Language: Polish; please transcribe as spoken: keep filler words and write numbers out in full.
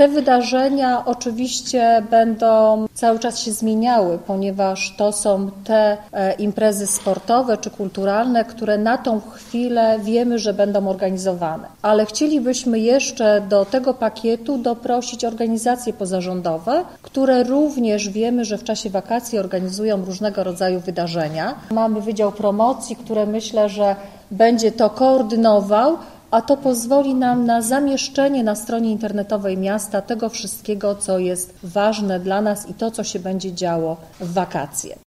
Te wydarzenia oczywiście będą cały czas się zmieniały, ponieważ to są te imprezy sportowe czy kulturalne, które na tą chwilę wiemy, że będą organizowane. Ale chcielibyśmy jeszcze do tego pakietu doprosić organizacje pozarządowe, które również wiemy, że w czasie wakacji organizują różnego rodzaju wydarzenia. Mamy Wydział Promocji, który myślę, że będzie to koordynował, a to pozwoli nam na zamieszczenie na stronie internetowej miasta tego wszystkiego, co jest ważne dla nas i to, co się będzie działo w wakacje.